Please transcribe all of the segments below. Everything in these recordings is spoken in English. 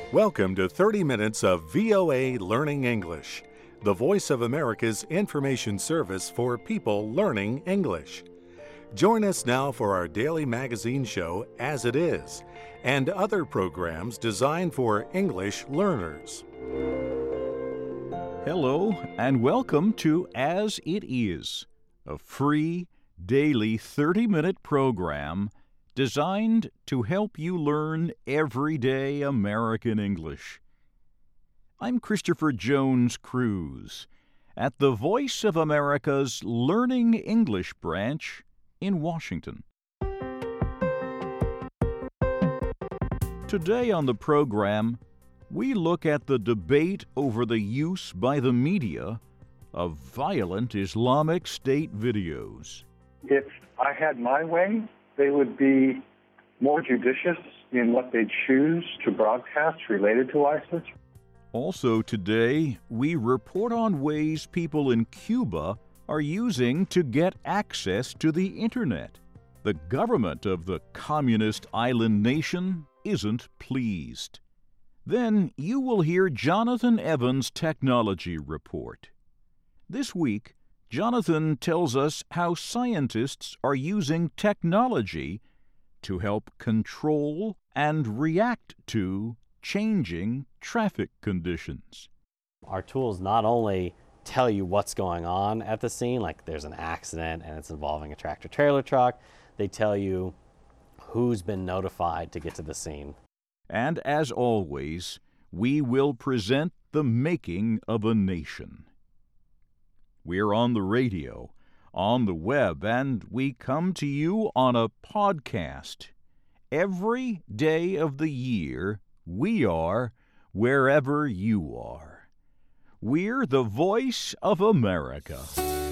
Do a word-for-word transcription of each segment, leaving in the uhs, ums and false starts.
Welcome to thirty minutes of V O A Learning English, the voice of America's information service for people learning English. Join us now for our daily magazine show, As It Is, and other programs designed for English learners. Hello, and welcome to As It Is, a free, daily thirty-minute program designed to help you learn everyday American English. I'm Christopher Jones Cruz at the Voice of America's Learning English branch in Washington. Today on the program, we look at the debate over the use by the media of violent Islamic State videos. If I had my way, they would be more judicious in what they choose to broadcast related to ISIS. Also today, we report on ways people in Cuba are using to get access to the Internet. The government of the communist island nation isn't pleased. Then you will hear Jonathan Evans' technology report. This week, Jonathan tells us how scientists are using technology to help control and react to changing traffic conditions. Our tools not only tell you what's going on at the scene, like there's an accident and it's involving a tractor-trailer truck, they tell you who's been notified to get to the scene. And as always, we will present the making of a nation. We're on the radio, on the web, and we come to you on a podcast. Every day of the year, we are wherever you are. We're the Voice of America.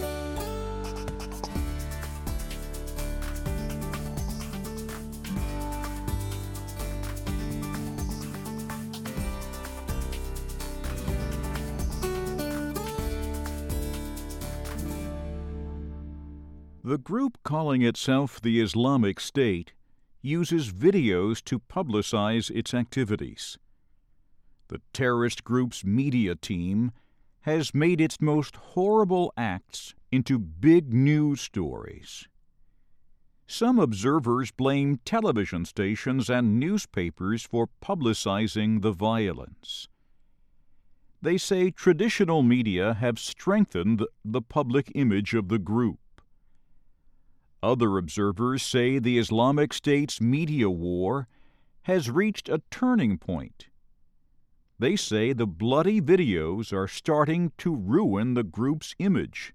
The group calling itself the Islamic State uses videos to publicize its activities. The terrorist group's media team has made its most horrible acts into big news stories. Some observers blame television stations and newspapers for publicizing the violence. They say traditional media have strengthened the public image of the group. Other observers say the Islamic State's media war has reached a turning point. They say the bloody videos are starting to ruin the group's image.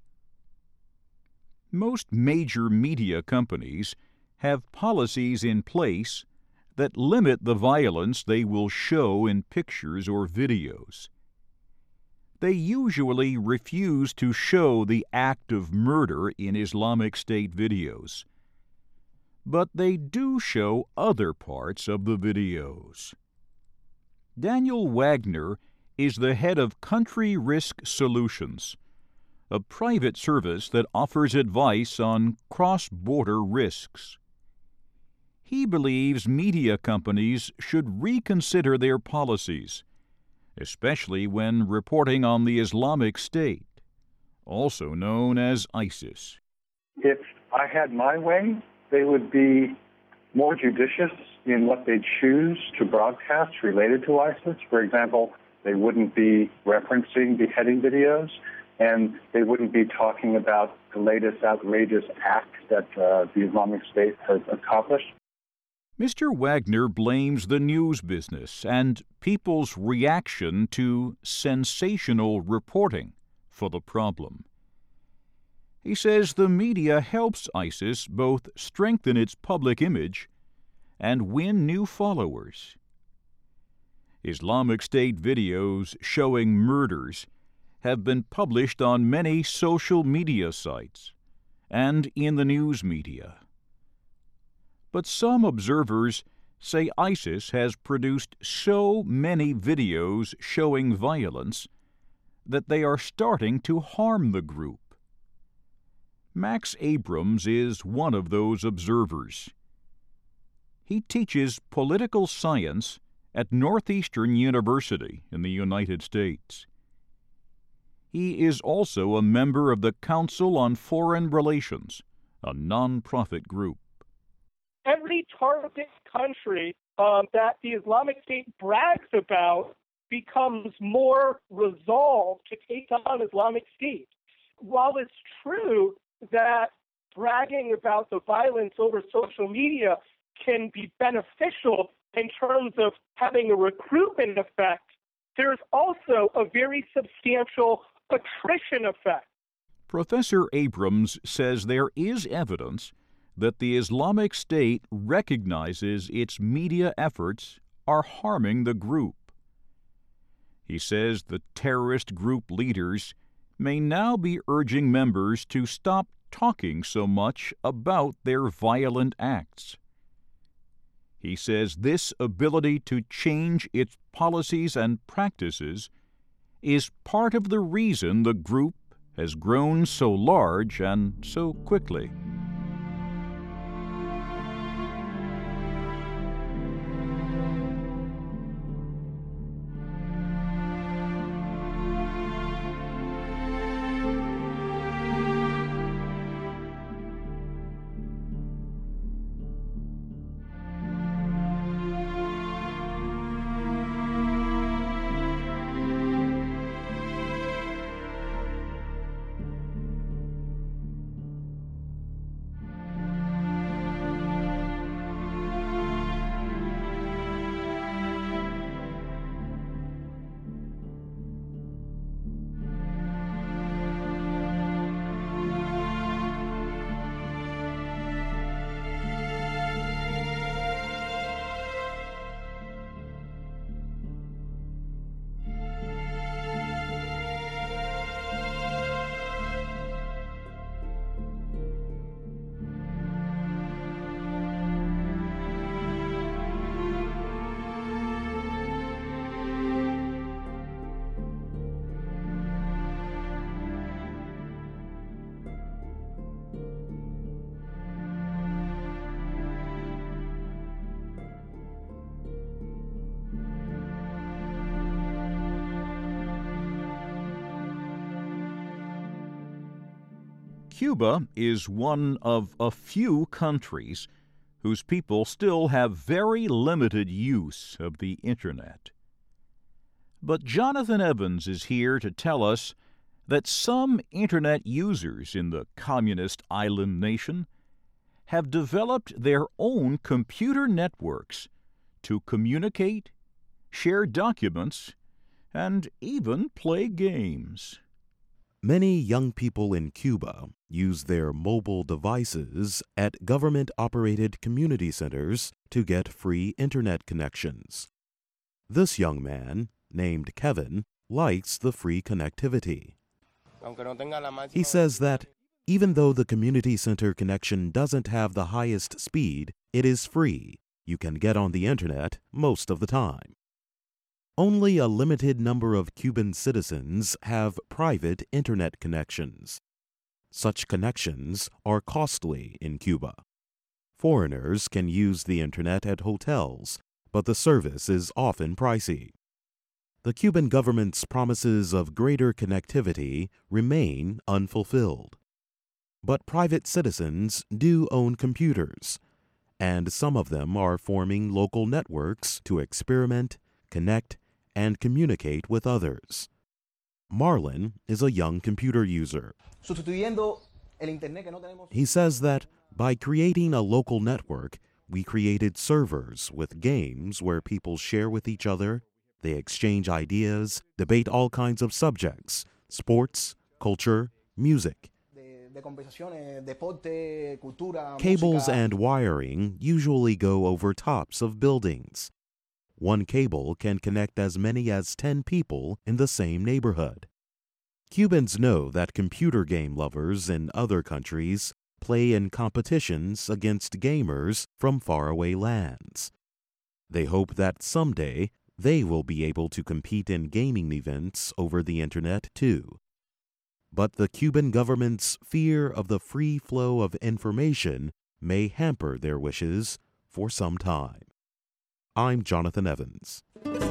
Most major media companies have policies in place that limit the violence they will show in pictures or videos. They usually refuse to show the act of murder in Islamic State videos. But they do show other parts of the videos. Daniel Wagner is the head of Country Risk Solutions, a private service that offers advice on cross-border risks. He believes media companies should reconsider their policies, especially when reporting on the Islamic State, also known as ISIS. If I had my way, they would be more judicious in what they choose to broadcast related to ISIS. For example, they wouldn't be referencing beheading videos, and they wouldn't be talking about the latest outrageous act that uh, the Islamic State has accomplished. Mister Wagner blames the news business and people's reaction to sensational reporting for the problem. He says the media helps ISIS both strengthen its public image and win new followers. Islamic State videos showing murders have been published on many social media sites and in the news media. But some observers say ISIS has produced so many videos showing violence that they are starting to harm the group. Max Abrams is one of those observers. He teaches political science at Northeastern University in the United States. He is also a member of the Council on Foreign Relations, a nonprofit group. Every targeted country um, that the Islamic State brags about becomes more resolved to take on Islamic State. While it's true that bragging about the violence over social media can be beneficial in terms of having a recruitment effect, there's also a very substantial attrition effect. Professor Abrams says there is evidence that the Islamic State recognizes its media efforts are harming the group. He says the terrorist group leaders may now be urging members to stop talking so much about their violent acts. He says this ability to change its policies and practices is part of the reason the group has grown so large and so quickly. Cuba is one of a few countries whose people still have very limited use of the Internet. But Jonathan Evans is here to tell us that some Internet users in the communist island nation have developed their own computer networks to communicate, share documents, and even play games. Many young people in Cuba use their mobile devices at government-operated community centers to get free Internet connections. This young man, named Kevin, likes the free connectivity. He says that even though the community center connection doesn't have the highest speed, it is free. You can get on the Internet most of the time. Only a limited number of Cuban citizens have private Internet connections. Such connections are costly in Cuba. Foreigners can use the Internet at hotels, but the service is often pricey. The Cuban government's promises of greater connectivity remain unfulfilled. But private citizens do own computers, and some of them are forming local networks to experiment, connect, and communicate with others. Marlon is a young computer user. He says that by creating a local network, we created servers with games where people share with each other, they exchange ideas, debate all kinds of subjects, sports, culture, music. Cables and wiring usually go over tops of buildings. One cable can connect as many as ten people in the same neighborhood. Cubans know that computer game lovers in other countries play in competitions against gamers from faraway lands. They hope that someday they will be able to compete in gaming events over the Internet too. But the Cuban government's fear of the free flow of information may hamper their wishes for some time. I'm Jonathan Evans.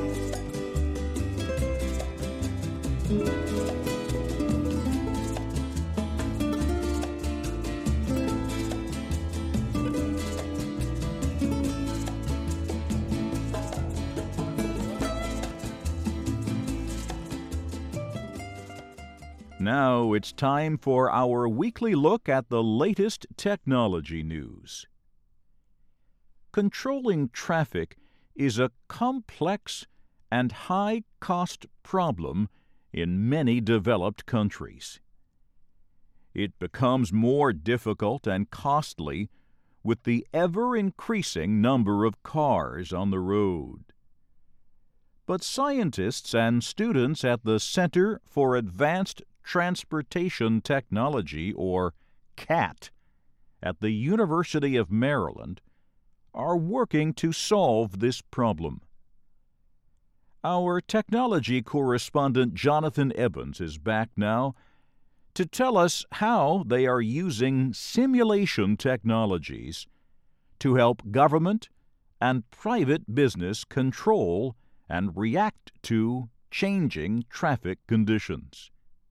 Now it's time for our weekly look at the latest technology news. Controlling traffic is a complex and high-cost problem in many developed countries. It becomes more difficult and costly with the ever-increasing number of cars on the road. But scientists and students at the Center for Advanced Transportation Technology, or CAT, at the University of Maryland, are working to solve this problem. Our technology correspondent Jonathan Evans is back now to tell us how they are using simulation technologies to help government and private business control and react to changing traffic conditions.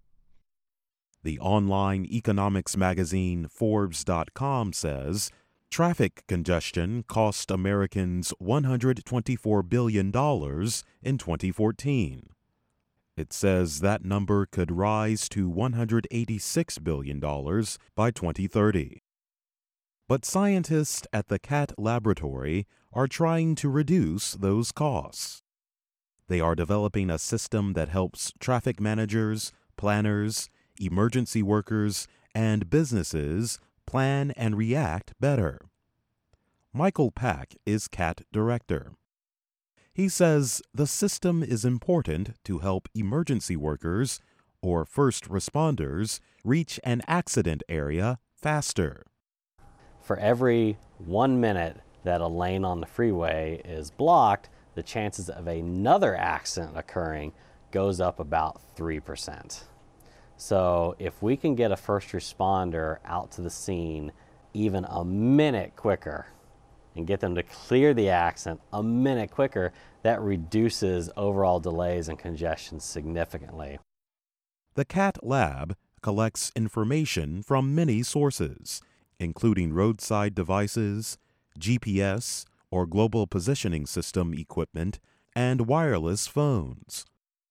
The online economics magazine Forbes dot com says traffic congestion cost Americans one hundred twenty-four billion dollars in twenty fourteen. It says that number could rise to one hundred eighty-six billion dollars by twenty thirty. But scientists at the CAT laboratory are trying to reduce those costs. They are developing a system that helps traffic managers, planners, emergency workers, and businesses plan and react better. Michael Pack is CAT director. He says the system is important to help emergency workers or first responders reach an accident area faster. For every one minute that a lane on the freeway is blocked, the chances of another accident occurring goes up about three percent. So if we can get a first responder out to the scene even a minute quicker and get them to clear the accident a minute quicker, that reduces overall delays and congestion significantly. The CAT lab collects information from many sources, including roadside devices, G P S or global positioning system equipment, and wireless phones.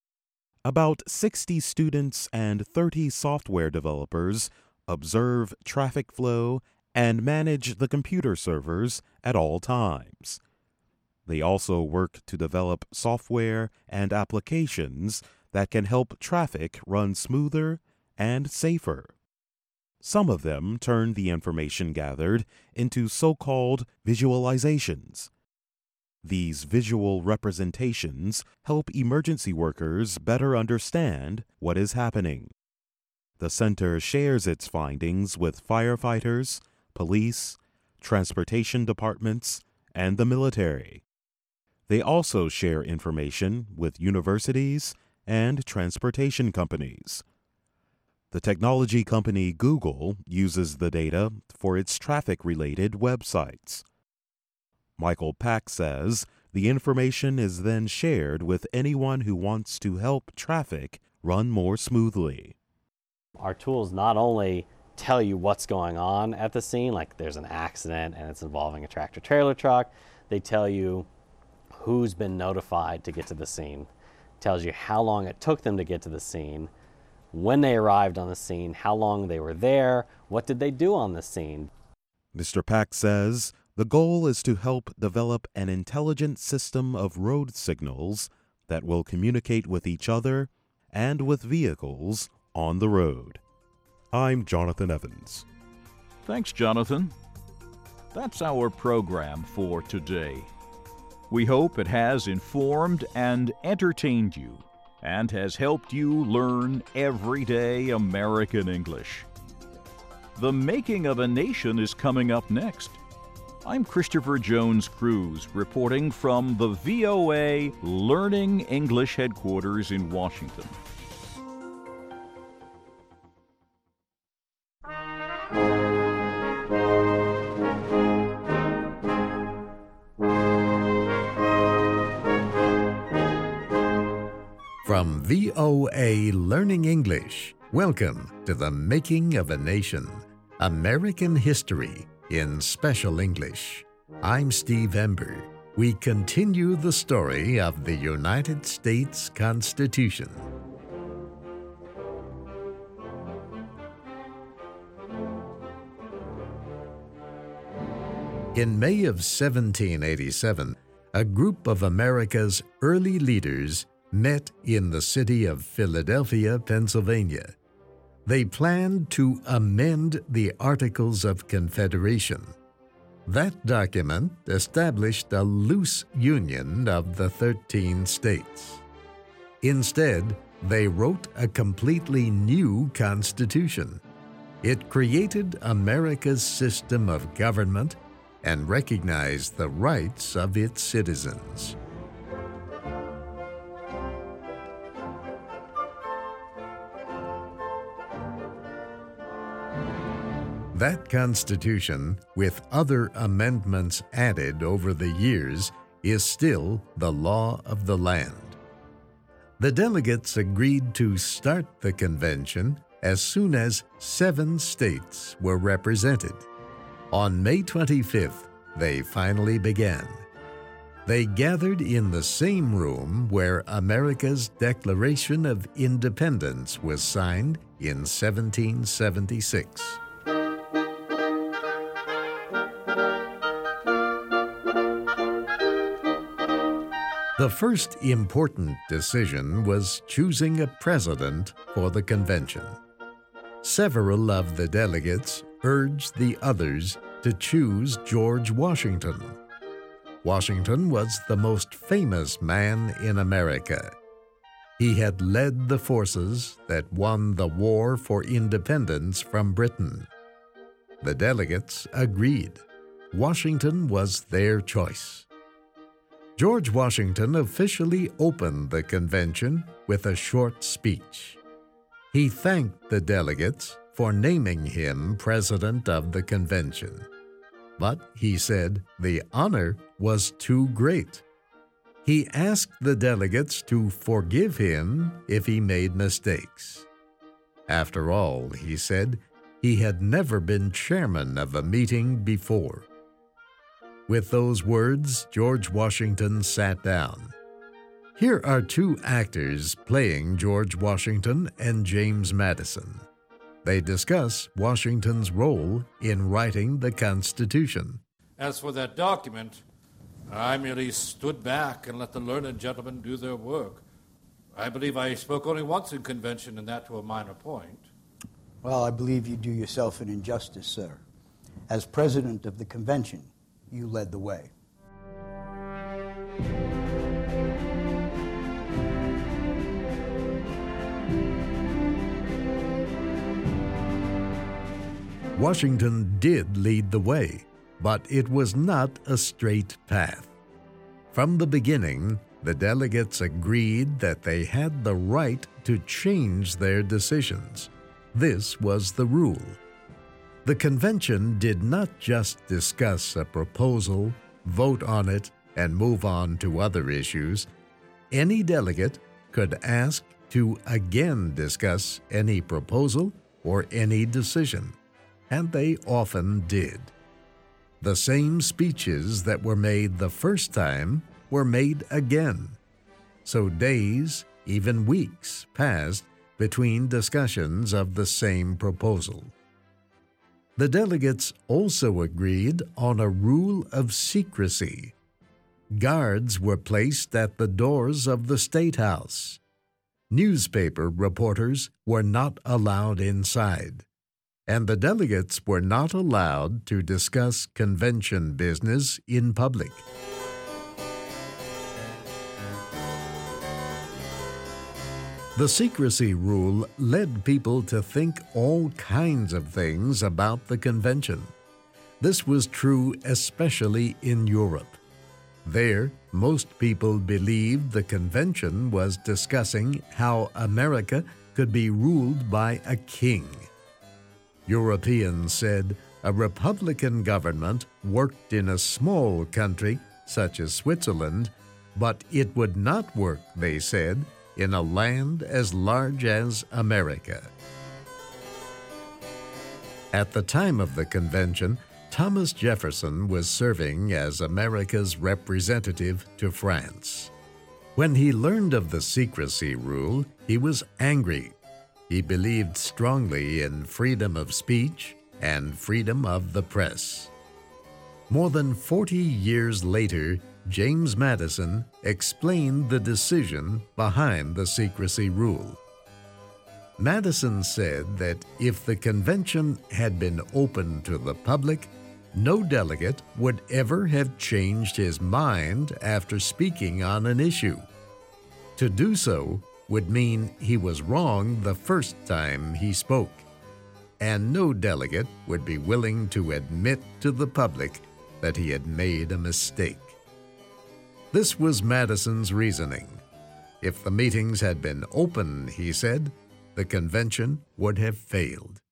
About sixty students and thirty software developers observe traffic flow and manage the computer servers at all times. They also work to develop software and applications that can help traffic run smoother and safer. Some of them turn the information gathered into so-called visualizations. These visual representations help emergency workers better understand what is happening. The center shares its findings with firefighters, police, transportation departments, and the military. They also share information with universities and transportation companies. The technology company Google uses the data for its traffic-related websites. Michael Pack says the information is then shared with anyone who wants to help traffic run more smoothly. Our tools not only tell you what's going on at the scene, like there's an accident and it's involving a tractor trailer truck, they tell you who's been notified to get to the scene, tells you how long it took them to get to the scene, when they arrived on the scene, how long they were there, what did they do on the scene. Mister Pack says the goal is to help develop an intelligent system of road signals that will communicate with each other and with vehicles on the road. I'm Jonathan Evans. Thanks, Jonathan. That's our program for today. We hope it has informed and entertained you and has helped you learn everyday American English. The Making of a Nation is coming up next. I'm Christopher Jones Cruz, reporting from the V O A Learning English headquarters in Washington. From V O A Learning English, welcome to the Making of a Nation, American History in Special English. I'm Steve Ember. We continue the story of the United States Constitution. In May of seventeen eighty-seven, a group of America's early leaders met in the city of Philadelphia, Pennsylvania. They planned to amend the Articles of Confederation. That document established a loose union of the thirteen states. Instead, they wrote a completely new constitution. It created America's system of government and recognized the rights of its citizens. That Constitution, with other amendments added over the years, is still the law of the land. The delegates agreed to start the convention as soon as seven states were represented. On May twenty-fifth, they finally began. They gathered in the same room where America's Declaration of Independence was signed in seventeen seventy-six. The first important decision was choosing a president for the convention. Several of the delegates urged the others to choose George Washington. Washington was the most famous man in America. He had led the forces that won the war for independence from Britain. The delegates agreed. Washington was their choice. George Washington officially opened the convention with a short speech. He thanked the delegates for naming him president of the convention. But, he said, the honor was too great. He asked the delegates to forgive him if he made mistakes. After all, he said, he had never been chairman of a meeting before. With those words, George Washington sat down. Here are two actors playing George Washington and James Madison. They discuss Washington's role in writing the Constitution. As for that document, I merely stood back and let the learned gentlemen do their work. I believe I spoke only once in convention, and that to a minor point. Well, I believe you do yourself an injustice, sir. As president of the convention, you led the way. Washington did lead the way, but it was not a straight path. From the beginning, the delegates agreed that they had the right to change their decisions. This was the rule. The convention did not just discuss a proposal, vote on it, and move on to other issues. Any delegate could ask to again discuss any proposal or any decision, and they often did. The same speeches that were made the first time were made again. So days, even weeks, passed between discussions of the same proposal. The delegates also agreed on a rule of secrecy. Guards were placed at the doors of the State House. Newspaper reporters were not allowed inside, and the delegates were not allowed to discuss convention business in public. The secrecy rule led people to think all kinds of things about the convention. This was true especially in Europe. There, most people believed the convention was discussing how America could be ruled by a king. Europeans said a republican government worked in a small country such as Switzerland, but it would not work, they said, in a land as large as America. At the time of the convention, Thomas Jefferson was serving as America's representative to France. When he learned of the secrecy rule, he was angry. He believed strongly in freedom of speech and freedom of the press. More than forty years later, James Madison explained the decision behind the secrecy rule. Madison said that if the convention had been open to the public, no delegate would ever have changed his mind after speaking on an issue. To do so would mean he was wrong the first time he spoke, and no delegate would be willing to admit to the public that he had made a mistake. This was Madison's reasoning. If the meetings had been open, he said, the convention would have failed.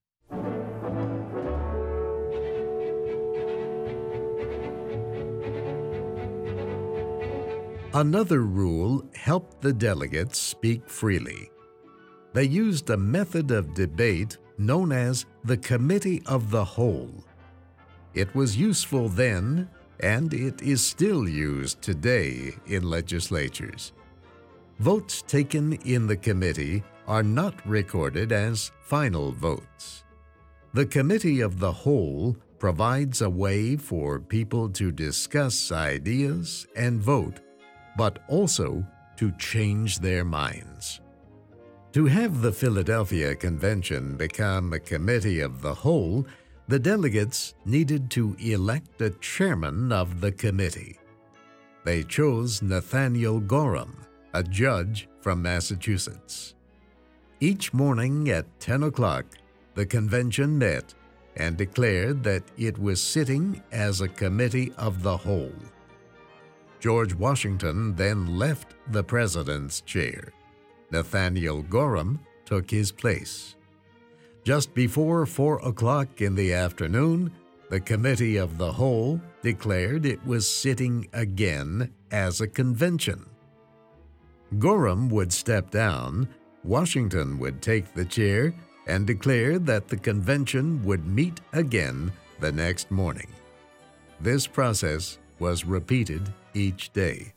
Another rule helped the delegates speak freely. They used a method of debate known as the Committee of the Whole. It was useful then, and it is still used today in legislatures. Votes taken in the committee are not recorded as final votes. The Committee of the Whole provides a way for people to discuss ideas and vote, but also to change their minds. To have the Philadelphia Convention become a Committee of the Whole, the delegates needed to elect a chairman of the committee. They chose Nathaniel Gorham, a judge from Massachusetts. Each morning at ten o'clock, the convention met and declared that it was sitting as a committee of the whole. George Washington then left the president's chair. Nathaniel Gorham took his place. Just before four o'clock in the afternoon, the Committee of the Whole declared it was sitting again as a convention. Gorham would step down, Washington would take the chair, and declare that the convention would meet again the next morning. This process was repeated each day.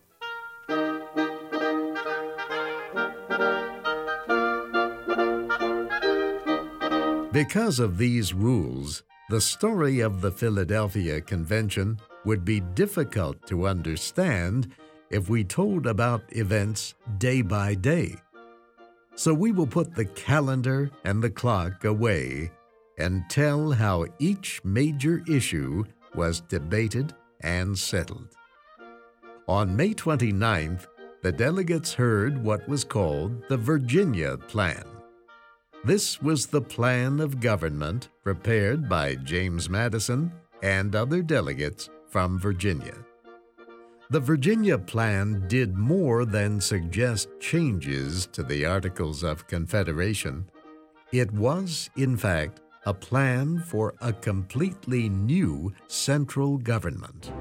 Because of these rules, the story of the Philadelphia Convention would be difficult to understand if we told about events day by day. So we will put the calendar and the clock away and tell how each major issue was debated and settled. On May twenty-ninth, the delegates heard what was called the Virginia Plan. This was the plan of government prepared by James Madison and other delegates from Virginia. The Virginia Plan did more than suggest changes to the Articles of Confederation. It was, in fact, a plan for a completely new central government.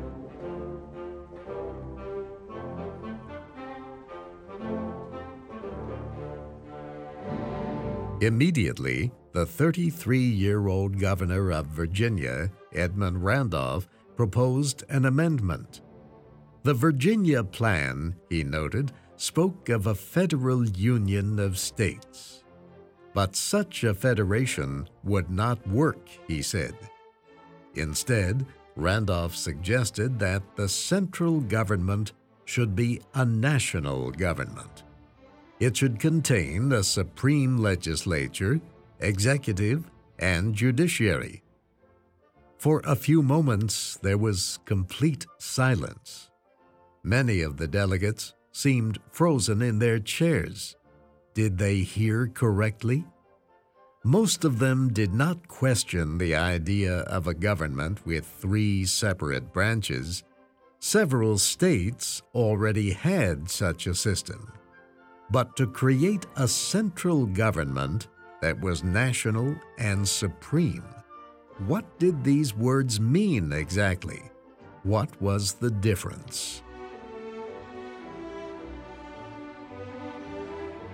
Immediately, the thirty-three-year-old governor of Virginia, Edmund Randolph, proposed an amendment. The Virginia Plan, he noted, spoke of a federal union of states. But such a federation would not work, he said. Instead, Randolph suggested that the central government should be a national government. It should contain a supreme legislature, executive, and judiciary. For a few moments, there was complete silence. Many of the delegates seemed frozen in their chairs. Did they hear correctly? Most of them did not question the idea of a government with three separate branches. Several states already had such a system. But to create a central government that was national and supreme, what did these words mean exactly? What was the difference?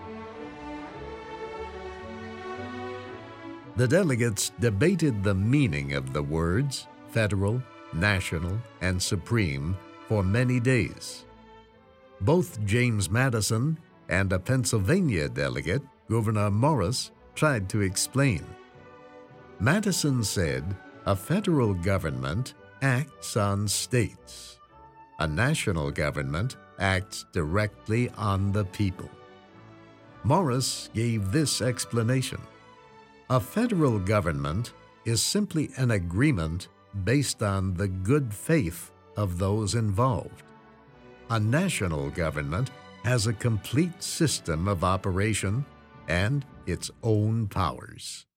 The delegates debated the meaning of the words federal, national, and supreme for many days. Both James Madison and a Pennsylvania delegate, Gouverneur Morris, tried to explain. Madison said a federal government acts on states. A national government acts directly on the people. Morris gave this explanation. A federal government is simply an agreement based on the good faith of those involved. A national government has a complete system of operation and its own powers.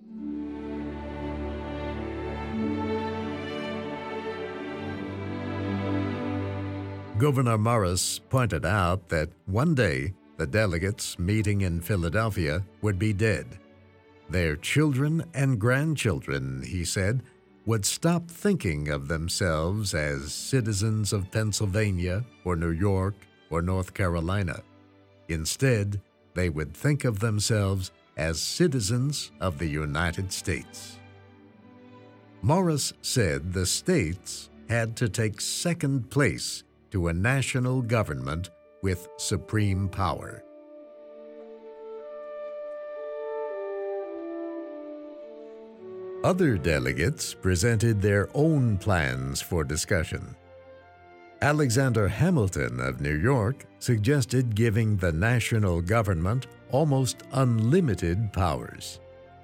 Gouverneur Morris pointed out that one day the delegates meeting in Philadelphia would be dead. Their children and grandchildren, he said, would stop thinking of themselves as citizens of Pennsylvania or New York or North Carolina. Instead, they would think of themselves as citizens of the United States. Morris said the states had to take second place to a national government with supreme power. Other delegates presented their own plans for discussion. Alexander Hamilton of New York suggested giving the national government almost unlimited powers.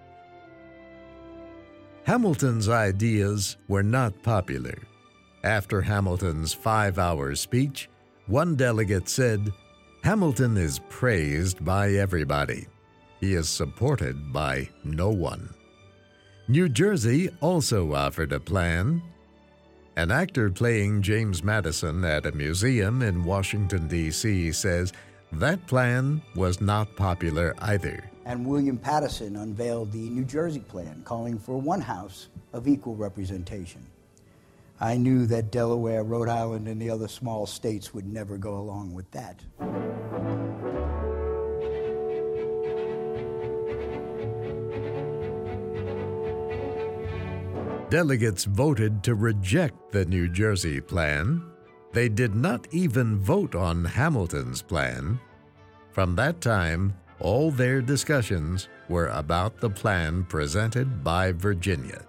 Hamilton's ideas were not popular. After Hamilton's five-hour speech, one delegate said, "Hamilton is praised by everybody. He is supported by no one." New Jersey also offered a plan. An actor playing James Madison at a museum in Washington, D C says that plan was not popular either. And William Paterson unveiled the New Jersey plan, calling for one house of equal representation. I knew that Delaware, Rhode Island, and the other small states would never go along with that. Delegates voted to reject the New Jersey plan. They did not even vote on Hamilton's plan. From that time, all their discussions were about the plan presented by Virginia.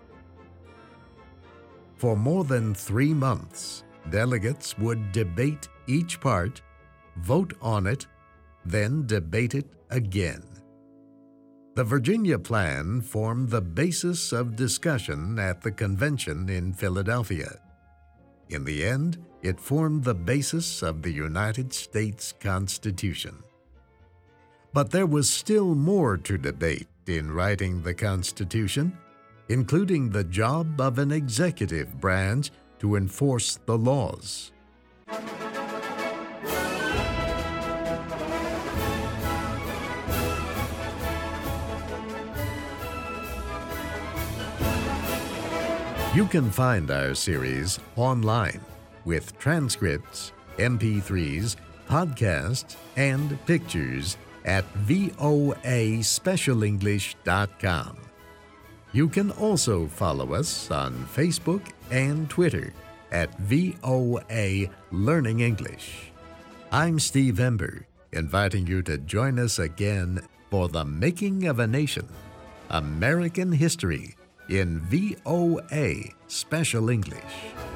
For more than three months, delegates would debate each part, vote on it, then debate it again. The Virginia plan formed the basis of discussion at the convention in Philadelphia. In the end, it formed the basis of the United States Constitution. But there was still more to debate in writing the Constitution, including the job of an executive branch to enforce the laws. You can find our series online with transcripts, M P threes, podcasts, and pictures at V O A special english dot com. You can also follow us on Facebook and Twitter at V O A Learning English. I'm Steve Ember, inviting you to join us again for The Making of a Nation, American History, in V O A Special English.